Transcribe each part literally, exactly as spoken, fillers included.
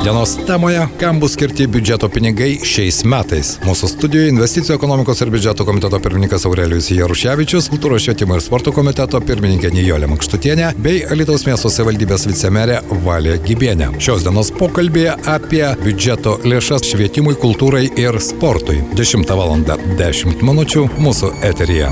Dienos temoje, kam bus skirti biudžeto pinigai šiais metais. Mūsų studijoje investicijų ekonomikos ir biudžeto komiteto pirmininkas Aurelijus Jaruševičius, kultūros švietimo ir sporto komiteto pirmininkė Nijolė Makštutienė bei Alytaus miesto savivaldybės vicemerė Valė Gibienė. Šios dienos pokalbėje apie biudžeto lėšas švietimui, kultūrai ir sportui. dešimtą valandą dešimt minučių mūsų eteryje.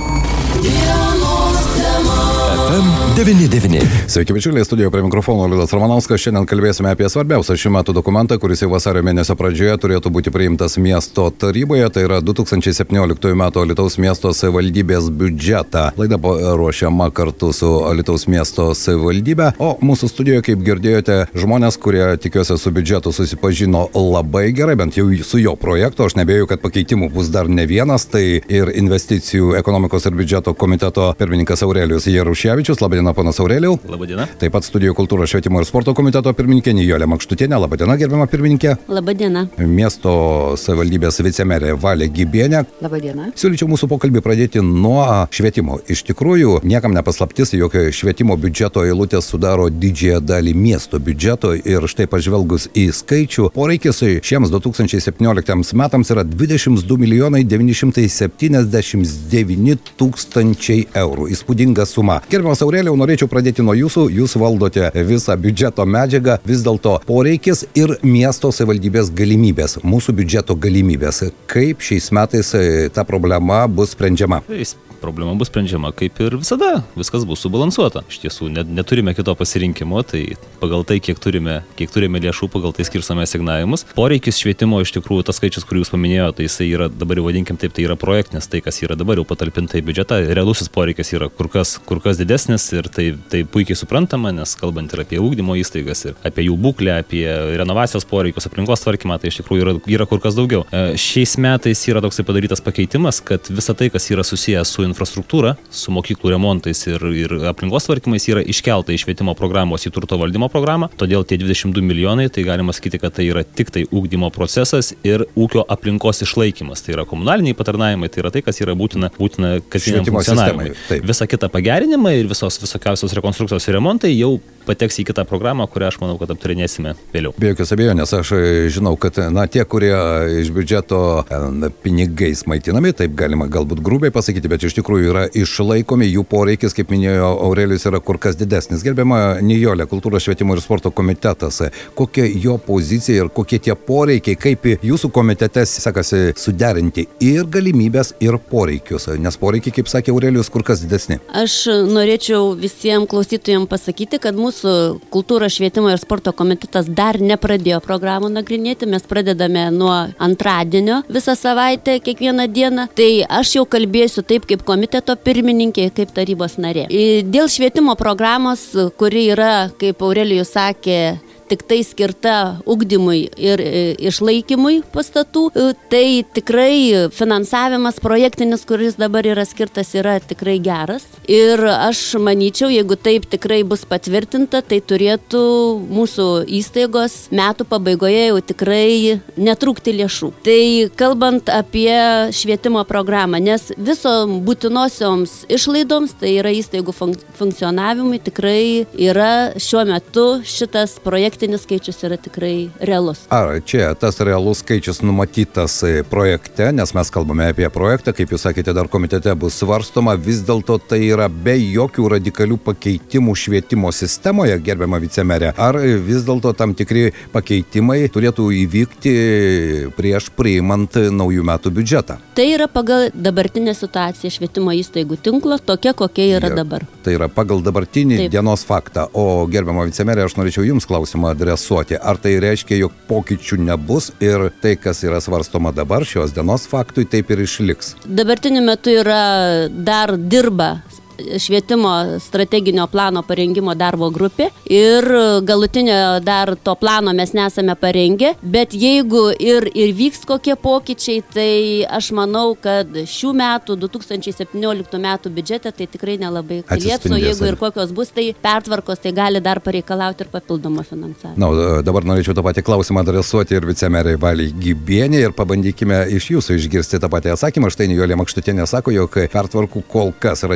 F M devyni devyni. Sveiki, bičiuliai, studijoje prie mikrofono Liudas Ramanauskas. Šiandien kalbėsime apie svarbiausią šių metų dokumentą, kuris jau vasario mėnesio pradžioje turėtų būti priimtas miesto taryboje. Tai yra du tūkstančiai septynioliktųjų metų Alytaus miesto savivaldybės biudžetą. Laida ruošiama kartu su Alytaus miesto savivaldybė. O mūsų studijoje, kaip girdėjote, žmonės, kurie tikiuosi su biudžetu susipažino labai gerai, bent jau su jo projektu. Aš nebėjau, kad pakeitimų bus dar ne vienas. Tai ir investicijų ekonomikos ir biudžeto komiteto pirmininkas Aurelijus Jaruševičius. Labadiena, ponas Aurelijau. Labadiena. Taip pat studijų kultūros švietimo ir sporto komiteto pirmininkė Nijolė Makštutienė. Labadiena, gerbiama pirmininkė. Labadiena. Miesto savivaldybės vicemerė Valė Gibienė. Labadiena. Siūlyčiau mūsų pokalbį pradėti nuo švietimo. Iš tikrųjų, niekam nepaslaptis, jog švietimo biudžeto eilutės sudaro didžiąją dalį miesto biudžeto ir štai pažvelgus į skaičių, poreikis šiems du tūkstančiai septynioliktiems metams yra dvidešimt du milijonai devyni šimtai septyniasdešimt devyni tūkstančiai eurų. Įspūdinga suma. Gerbiamas Aurelijau, norėčiau pradėti nuo jūsų. Jūs valdote visą biudžeto medžiagą. Vis dėlto poreikis ir miesto savivaldybės galimybės, mūsų biudžeto galimybės. Kaip šiais metais ta problema bus sprendžiama? Problema bus sprendžiama kaip ir visada. Viskas bus subalansuota. Iš tiesų, net, neturime kito pasirinkimo, tai pagal tai, kiek turime, kiek turime lėšų, pagal tai skirstame asignavimus. Poreikis švietimo, iš tikrųjų, tas skaičius, kurį jūs paminėjote, tai jisai yra, dabar jau vadinkim taip, tai yra projektinis, tai kas yra dabar jau patalpinta į biudžetą. Realusis poreikis yra kur kas, kur kas didesnis ir tai, tai puikiai suprantama, nes kalbant ir apie ugdymo įstaigas, ir apie jų būklę, apie renovacijos poreikius, aplinkos tvarkymą, tai iš tikrųjų yra, yra kur kas daugiau. Šiais metais yra toksai padarytas pakeitimas, kad visa tai, kas yra susijęs su infrastruktūra, su mokyklų remontais ir, ir aplinkos tvarkymais, yra iškelta iš švietimo programos į turto valdymo programą. Todėl tie dvidešimt du milijonai, tai galima sakyti, kad tai yra tik tai ugdymo procesas ir ūkio aplinkos išlaikymas. Tai yra komunaliniai patarnavimai, tai yra tai, kas yra būtina, būtina kasdieniam funkcionavimui. Visa kita pagerinimai ir visos visokiausios rekonstrukcijos ir remontai jau pateks į kitą programą, kurią aš manau, kad aptarinėsime vėliau. Be jokios abejonės, aš žinau, kad na, tie, kurie iš biudžeto na, pinigais maitinami, taip galima galbūt grubiai pasakyti, bet iš tikrųjų yra išlaikomi, jų poreikis, kaip minėjo Aurelijus, yra kur kas didesnis. Gerbiama Nijolė, kultūros švietimo ir sporto komitetas, kokia jo pozicija ir kokie tie poreikiai, kaip jūsų komitete sekasi suderinti ir galimybės, ir poreikius, nes poreikiai, kaip sakė Aurelijus, kur kas didesni. Aš norėčiau visiems klausytojams pasakyti, kad mūsų kultūros švietimo ir sporto komitetas dar nepradėjo programų nagrinėti, mes pradedame nuo antradienio visą savaitę, kiekvieną dieną, tai aš jau kalbėsiu taip kaip komiteto pirmininkė, kaip tarybos narė. Dėl švietimo programos, kuri yra, kaip Aurelijus sakė, tik tai skirta ugdymui ir išlaikymui pastatų, tai tikrai finansavimas projektinis, kuris dabar yra skirtas, yra tikrai geras. Ir aš manyčiau, jeigu taip tikrai bus patvirtinta, tai turėtų mūsų įstaigos metų pabaigoje jau tikrai netrūkti lėšų. Tai kalbant apie švietimo programą, nes viso būtinosioms išlaidoms, tai yra įstaigų funkcionavimui, tikrai yra šiuo metu šitas projektinis skaičius yra tikrai realus. Ar čia tas realus skaičius numatytas projekte, nes mes kalbame apie projektą, kaip jūs sakėte, dar komitete bus svarstoma, vis dėlto tai yra be jokių radikalių pakeitimų švietimo sistemoje, gerbiama vicemerė, ar vis dėlto tam tikri pakeitimai turėtų įvykti prieš priimant naujų metų biudžetą? Tai yra pagal dabartinę situaciją švietimo įstaigų tinklo, tokia kokia yra ja, dabar. Tai yra pagal dabartinį Taip. dienos faktą. O gerbiama vicemerė, aš norėčiau jums klausimą adresuoti. Ar tai reiškia, jog pokyčių nebus ir tai, kas yra svarstoma dabar šios dienos faktui, taip ir išliks? Dabartiniu metu yra dar dirba švietimo strateginio plano parengimo darbo grupė ir galutinio dar to plano mes nesame parengę, bet jeigu ir, ir vyks kokie pokyčiai, tai aš manau, kad šių metų, du tūkstančiai septynioliktų metų biudžete tai tikrai nelabai kalėps, o jeigu ir kokios bus, tai pertvarkos, tai gali dar pareikalauti ir papildomą finansavimą. Na, dabar norėčiau tą patį klausimą adresuoti ir vicemerei Valiai Gibienei ir pabandykime iš jūsų išgirsti tą patį atsakymą. Štai Nijolė Makštutienė sako, jog pertvarkų kol kas radikalių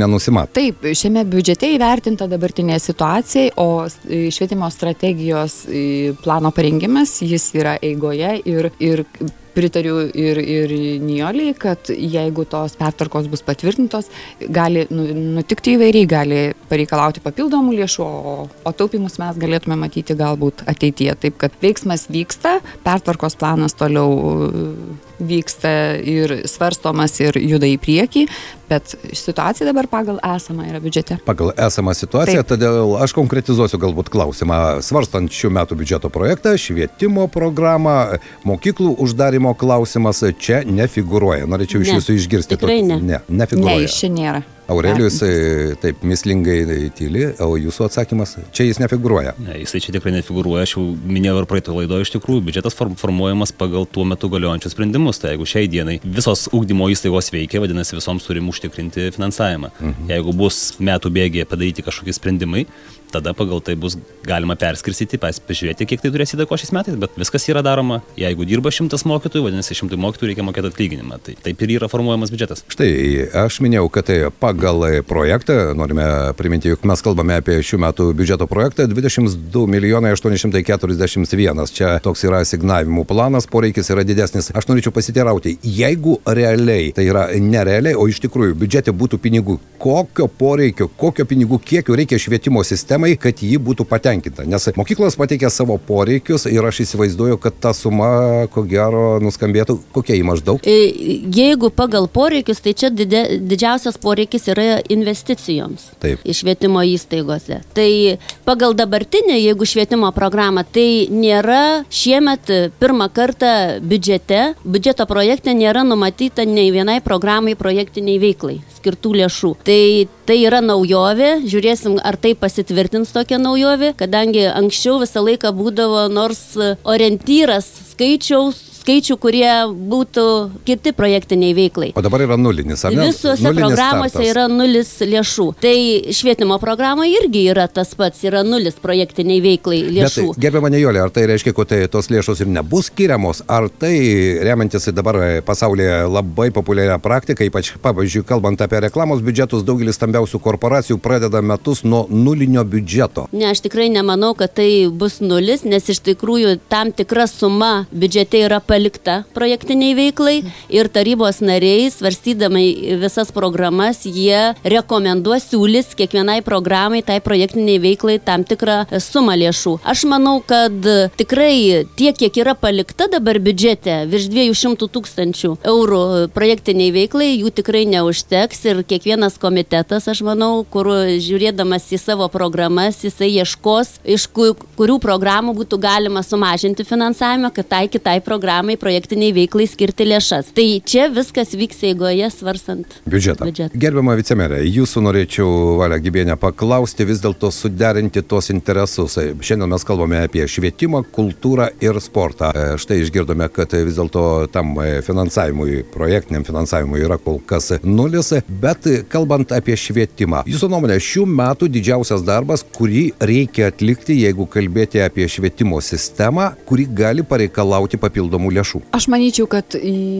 nenusimato. Taip, šiame biudžete įvertinta dabartinė situacija, o švietimo strategijos plano parengimas, jis yra eigoje ir, ir pritariu ir, ir Nijoliai, kad jeigu tos pertvarkos bus patvirtintos, gali nu, nutikti įvairiai, gali pareikalauti papildomų lėšų, o, o taupimus mes galėtume matyti galbūt ateityje. Taip, kad veiksmas vyksta, pertvarkos planas toliau vyksta ir svarstomas ir juda į priekį, bet situacija dabar pagal esamą yra biudžete. Pagal esamą situaciją, Taip. Todėl aš konkretizuosiu galbūt klausimą. Svarstant šių metų biudžeto projektą, švietimo programą, mokyklų uždarimo klausimas čia nefigūruoja. Norėčiau iš Ne, jūsų išgirsti. tikrai tokį- ne. Ne, Ne, nefigūruoja. iš čia nėra. Aurelijus e, taip mislingai tyli, o jūsų atsakymas, čia jis nefigūruoja. Ne, jisai čia tikrai nefigūruoja, aš jau minėjau ir praeito laidoje, iš tikrųjų, biudžetas form, formuojamas pagal tuo metu galiojančius sprendimus. Tai jeigu šiai dienai visos ugdymo įstaigos veikia, vadinasi, visoms turim užtikrinti finansavimą. Mhm. Jeigu bus metų bėgyje padaryti kažkokie sprendimai, tada pagal tai bus galima perskirstyti, pasižiūrėti, kiek tai turės įtakos šiais metais, bet viskas yra daroma. Jeigu dirba šimtas mokytojų, vadinasi, šimtai mokytojų reikia mokėti atlyginimą. Tai taip ir yra formuojamas biudžetas. Štai, aš minėjau, kad tai pagal projektą, norime priminti, jog mes kalbame apie šių metų biudžeto projektą, dvidešimt du milijonai aštuoni šimtai keturiasdešimt vienas. Čia toks yra asignavimų planas, poreikis yra didesnis. Aš norėčiau pasiteirauti, jeigu realiai, tai yra nerealiai, o iš tikrųjų biudžete būtų pinigų, kokio poreikio, kokio pinigų kiekio reikia švietimo sistemai, kad ji būtų patenkinta. Nes mokyklos pateikia savo poreikius ir aš įsivaizduoju, kad ta suma, ko gero, nuskambėtų kokia į maždaug. Jeigu pagal poreikius, tai čia didė, didžiausias poreikis yra investicijoms Taip. į švietimo įstaigose. Tai pagal dabartinę, jeigu švietimo programą, tai nėra šiemet pirmą kartą biudžete, biudžeto projekte nėra numatyta nei vienai programai projektiniai veiklai skirtų lėšų. Tai, tai yra naujovė, žiūrėsim, ar tai pasitvirtins tokia naujovė, kadangi anksčiau visą laiką būdavo nors orientyras skaičiaus, skaičių, kurie būtų skirti projektiniai veiklai. O dabar yra nulinis, ar ne? Visose Nulinis programuose startas. yra nulis lėšų. Tai švietimo programoje irgi yra tas pats, yra nulis projektiniai veiklai lėšų. Bet, gerbiama Nijolė, ar tai reiškia, kad tai, tos lėšos ir nebus skiriamos, ar tai, remiantis dabar pasaulyje labai populiarią praktiką, ypač, pavyzdžiui, kalbant apie reklamos biudžetus, daugelis stambiausių korporacijų pradeda metus nuo nulinio biudžeto. Ne, aš tikrai nemanau, kad tai bus nulis, nes iš tikrųjų tam tikra suma biudžete yra palikta projektiniai veiklai ir tarybos nariai, svarstydamai visas programas, jie rekomenduos, siūlys kiekvienai programai, tai projektiniai veiklai tam tikrą sumą lėšų. Aš manau, kad tikrai tiek, kiek yra palikta dabar biudžete, virš dviejų šimtų tūkstančių eurų projektiniai veiklai, jų tikrai neužteks ir kiekvienas komitetas, aš manau, kur žiūrėdamas į savo programas, jisai ieškos, iš kurių programų būtų galima sumažinti finansavimą, kad tai kitai programai projektiniai veiklai skirti lėšas. Tai čia viskas vyks eigoje svarstant biudžetą. biudžetą. Gerbiama vicemerė, jūsų norėčiau, Valia Gibienė, paklausti vis dėlto suderinti tos interesus. Šiandien mes kalbame apie švietimą, kultūrą ir sportą. Štai išgirdome, kad vis dėlto tam finansavimui, projektiniam finansavimui yra kol kas nulis, bet kalbant apie švietimą, jūsų nuomonė, šių metų didžiausias darbas, kurį reikia atlikti, jeigu kalbėti apie švietimo sistemą, kuri gali pareikalauti papildomų lėšų. Aš manyčiau, kad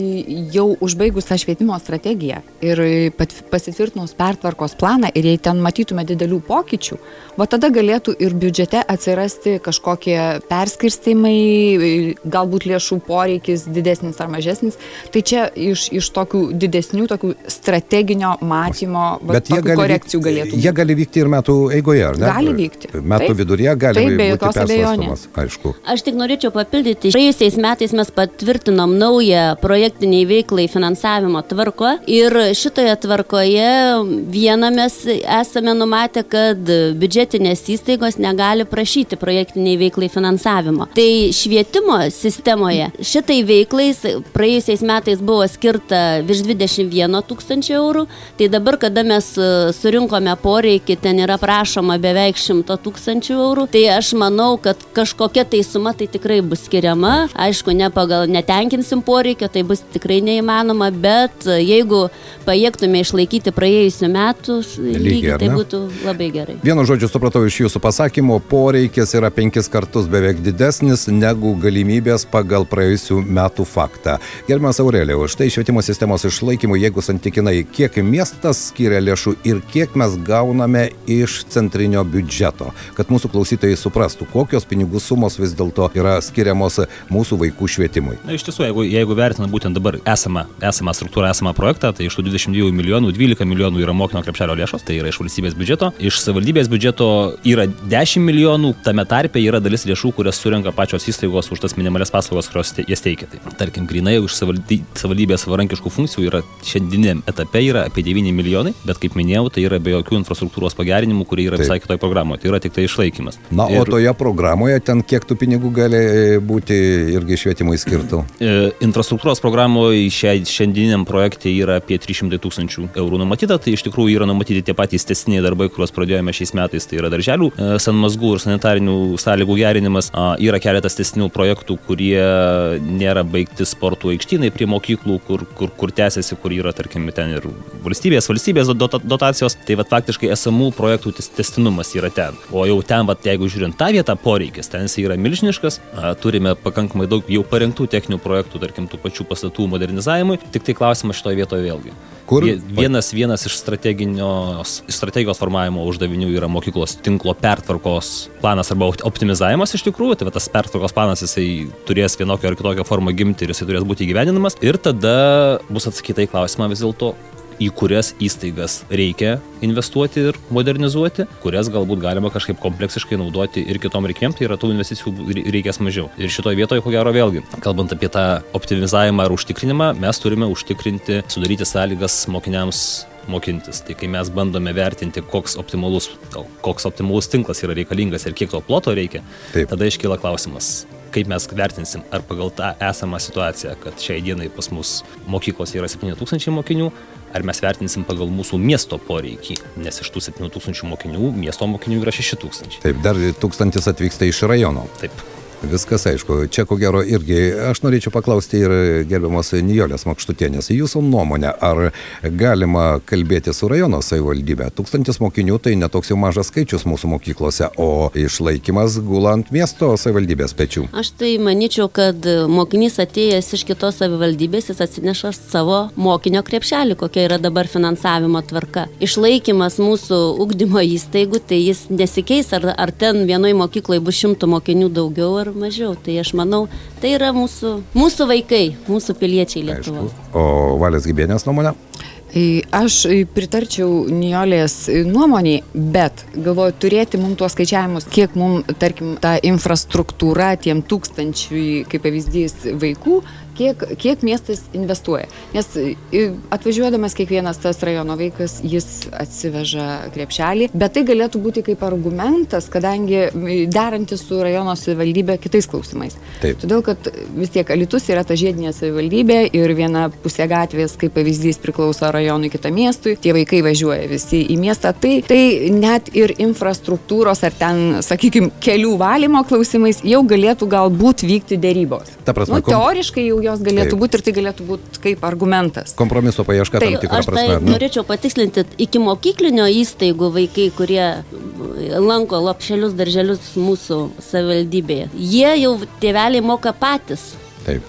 jau užbaigus tą švietimo strategiją ir pasitvirtinus pertvarkos planą ir jei ten matytume didelių pokyčių, va tada galėtų ir biudžete atsirasti kažkokie perskirstimai, galbūt lėšų poreikis didesnis ar mažesnis. Tai čia iš, iš tokių didesnių, tokių strateginio matymo, va, tokių korekcijų vykti, galėtų. Jie gali vykti ir metų eigoje, ar ne? Gali vykti. Metų Taip. viduryje gali Taip, be būti jokios persvarstomas, aišku. Aš tik norėčiau papildyti. Praėjusiais metais mes patvirtinom naują projektiniai veiklai finansavimo tvarką ir šitoje tvarkoje vieną mes esame numatę, kad biudžetinės įstaigos negali prašyti projektiniai veiklai finansavimo. Tai švietimo sistemoje šitai veiklais praėjusiais metais buvo skirta virš dvidešimt vieno tūkstančio eurų, tai dabar, kada mes surinkome poreikį, ten yra prašoma beveik šimto tūkstančių eurų, tai aš manau, kad kažkokia tai suma tai tikrai bus skiriama, aišku, ne pagal gal netenkinsim poreikio, tai bus tikrai neįmanoma, bet jeigu pajėgtume išlaikyti praėjusių metų lygį, tai būtų labai gerai. Vienu žodžiu supratau iš jūsų pasakymo, poreikis yra penkis kartus beveik didesnis negu galimybės pagal praėjusių metų faktą. Gerbiamas Aurelijau, štai švietimo sistemos išlaikymui, jeigu santykinai, kiek miestas skiria lėšų ir kiek mes gauname iš centrinio biudžeto, kad mūsų klausytojai suprastų, kokios pinigų sumos vis dėlto yra skiriamos mūsų vaikų švietimui. Na, iš tiesų, jeigu, jeigu vertinam būtent dabar esamą, esamą struktūrą, esamą projektą, tai iš tų dvidešimt dviejų milijonų, dvylika milijonų yra mokinio krepšelio lėšos, tai yra iš valstybės biudžeto. Iš savivaldybės biudžeto yra dešimt milijonų, tame tarpe yra dalis lėšų, kurias surenka pačios įstaigos už tas minimalias paslaugas, kurios jas teikia. Tai, tarkim, grinai iš savivaldybės savarankiškų funkcijų yra šiandieniam etape yra apie devyni milijonai, bet kaip minėjau, tai yra be jokių infrastruktūros pagerinimų, kurie yra visai kitoje programoje. Tai yra tik tai išlaikymas. Na, ir... o toje programoje ten kiek tų pinigų gali būti irgi švietimui skirtų? E, infrastruktūros programoje šiandieniam projekte yra apie trys šimtai tūkstančių eurų numatyta, tai iš tikrųjų yra numatyti tie patys tęstiniai darbai, kuriuos pradėjome šiais metais, tai yra darželių e, sanmazgų ir sanitarinių sąlygų gerinimas. A, yra keletas tęstinių projektų, kurie nėra baigti sporto aikštynai prie mokyklų, kur, kur, kur tęsiasi, kur yra, tarkim, ten ir valstybės, valstybės dotacijos, tai vat, faktiškai esamų projektų tęstinumas yra ten. O jau ten, vat, jeigu žiūrint tą vietą, poreikis, ten jis yra milžiniškas, a, turime pakankamai daug jau parengtų techninių projektų, tarkim, tų pačių pastatų modernizavimui, tik tai klausimas šitoje vietoje vėlgi. Kur? Vienas, vienas iš strategijos formavimo uždavinių yra mokyklos tinklo pertvarkos planas arba optimizavimas iš tikrųjų, tai va, tas pertvarkos planas jisai turės vienokią ar kitokią formą gimti ir jisai turės būti įgyvendinamas ir tada bus atsakyta į klausimą vis dėlto, į kurias įstaigas reikia investuoti ir modernizuoti, kurias galbūt galima kažkaip kompleksiškai naudoti ir kitom reikmėm, tai yra tų investicijų reikės mažiau. Ir šitoje vietoje, ko gero vėlgi, kalbant apie tą optimizavimą ar užtikrinimą, mes turime užtikrinti, sudaryti sąlygas mokiniams mokintis. Tai kai mes bandome vertinti, koks optimalus, koks optimalus tinklas yra reikalingas ir kiek to ploto reikia, Taip. tada iškyla klausimas, kaip mes vertinsim, ar pagal tą esamą situaciją, kad šiai dienai pas mus mokyklose yra septyni tūkstančiai mokinių, ar mes vertinsim pagal mūsų miesto poreikį, nes iš tų septynių tūkstančių mokinių, miesto mokinių yra šeši tūkstančiai. Taip, dar tūkstantis atvyksta iš rajono. Taip. Viskas aišku. Čia ko gero irgi aš norėčiau paklausti ir gerbiamos Nijolės Makštutienės. Jūsų nuomonė, ar galima kalbėti su rajono savivaldybė? Tūkstantis mokinių tai netoks jau mažas skaičius mūsų mokyklose, o išlaikymas gula ant miesto savivaldybės pečių. Aš tai manyčiau, kad mokinys atėjęs iš kitos savivaldybės, jis atsineša savo mokinio krepšelį, kokia yra dabar finansavimo tvarka. Išlaikymas mūsų ugdymo įstaigų, tai jis nesikeis, ar, ar ten vienoje mokykloje bus šimtų mokinių daugiau ar mažiau. Tai aš manau, tai yra mūsų, mūsų vaikai, mūsų piliečiai Lietuvos. O Valės Gibienės nuomonė? Aš pritarčiau Nijolės nuomonėj, bet galvoju turėti mums tuos skaičiavimus, kiek mums, tarkim, ta infrastruktūra tiem tūkstančiui, kaip pavyzdys, vaikų, kiek, kiek miestas investuoja. Nes atvažiuodamas kiekvienas tas rajono vaikas, jis atsiveža krepšelį, bet tai galėtų būti kaip argumentas, kadangi derantis su rajono savivaldybė kitais klausimais. Taip. Todėl, kad vis tiek Alytus yra ta žiedinė savivaldybė ir viena pusė gatvės, kaip pavyzdys, priklauso rajonui kitą miestui, tie vaikai važiuoja visi į miestą, tai, tai net ir infrastruktūros ar ten, sakykime, kelių valymo klausimais jau galėtų galbūt vykti dėrybos. Ta prasme, nu, teoriškai jau jos galėtų Taip. būti ir tai galėtų būti kaip argumentas. Kompromiso paieška tam tikrą aš prasme. Tai ne? norėčiau patikslinti, iki mokyklinio įstaigų vaikai, kurie lanko lopšelius, darželius mūsų savivaldybėje, jie jau tėveliai moka patys. Taip.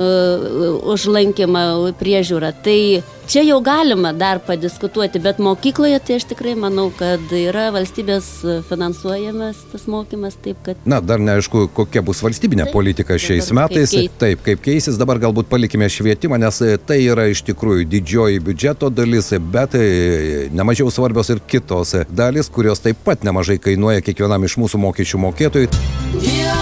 Už lankymą, priežiūrą. Tai čia jau galima dar padiskutuoti, bet mokykloje tai aš tikrai manau, kad yra valstybės finansuojamas tas mokymas, taip kad... Na, dar neaišku, kokia bus valstybinė taip, politika šiais metais. Kaip taip, kaip keisis, dabar galbūt palikime švietimą, nes tai yra iš tikrųjų didžioji biudžeto dalis, bet nemažiau svarbios ir kitos dalis, kurios taip pat nemažai kainuoja kiekvienam iš mūsų mokesčių mokėtojų. Yeah.